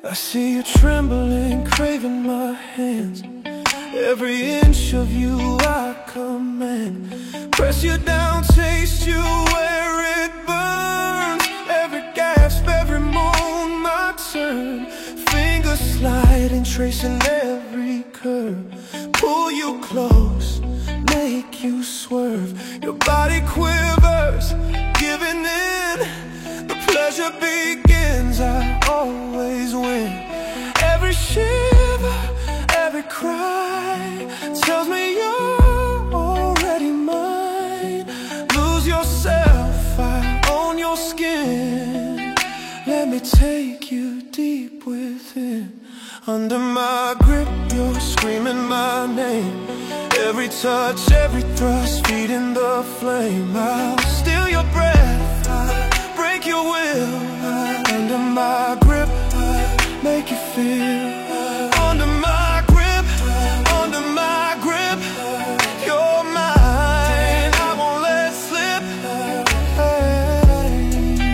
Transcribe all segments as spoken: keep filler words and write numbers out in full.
I see you trembling, craving my hands. Every inch of you I command. Press you down, taste you where it burns. Every gasp, every moan, my turn. Fingers sliding, tracing every curve. Pull you close, make you swerve. Your body quivers, giving in. The pleasure begins, I always win. Every shiver, every cry tells me you're already mine. Lose yourself, I own your skin. Let me take you deep within. Under my grip, you're screaming my name. Every touch, every thrust, feeding the flame. I'll steal your breath, I'll break your will. Under my grip, I'll make you feel. Under my grip, under my grip, you're mine, I won't let slip. Hey,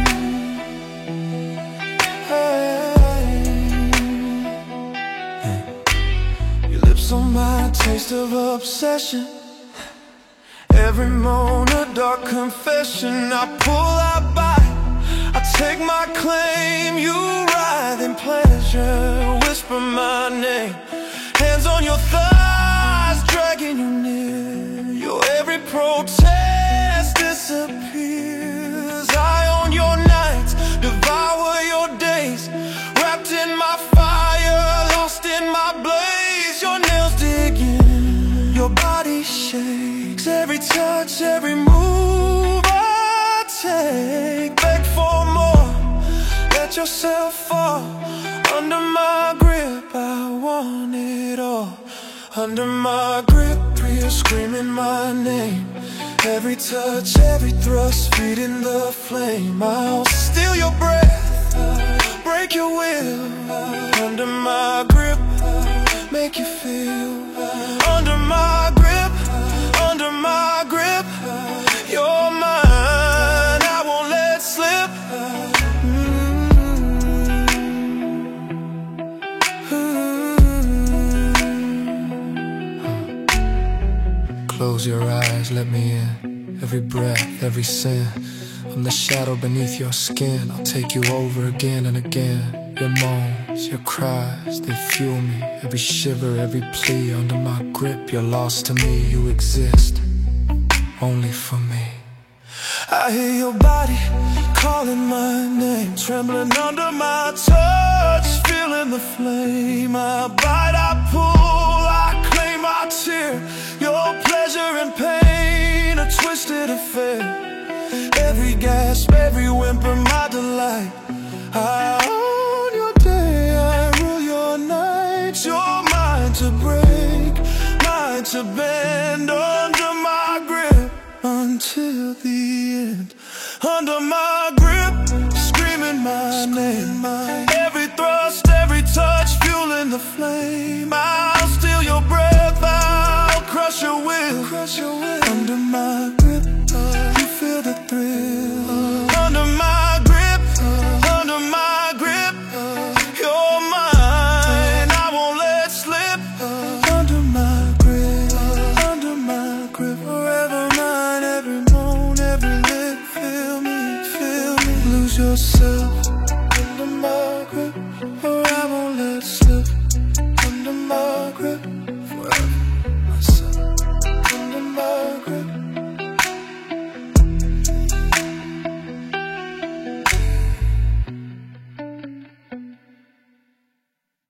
hey. Your lips on my taste of obsession. Every moan a dark confession. I pull, I bite, I take my claim. You writhe in pleasure, whisper my name. Hands on your thighs, dragging you near. Your every protest disappears. I own your nights, devour your days. Wrapped in my fire, lost in my blaze. Your nails dig in, your body shakes. Every touch, every move I take. Beg for more, let yourself fall. Under my grip, I want it all. Under my grip, you're screaming my name. Every touch, every thrust, feeding the flame. I'll steal your breath, I'll break your will. Under my grip, I'll make you feel. Under my grip, under my grip, you're mine, I won't let slip. Close your eyes, let me in. Every breath, every sin. I'm the shadow beneath your skin. I'll take you over again and again. Your moans, your cries, they fuel me. Every shiver, every plea. Under my grip, you're lost to me. You exist only for me. I hear your body calling my name, trembling under my touch, feeling the flame. I bite, I pull, I claim, I tear. Your pleasure and pain, a twisted affair. Every gasp, every whimper, my delight. I own your day, I rule your nights. You're mine to break, mine to bend. Under my grip until the end. Under my grip, screaming my name. Every thrust, every touch, fueling the flame. I'll steal your breath, I'll crush your will. Under my grip, you feel the thrill. Under my grip, under my grip, you're mine, I won't let slip. Under my grip, under my grip, forever mine. Every moan, every lip, feel me, feel me. Lose yourself,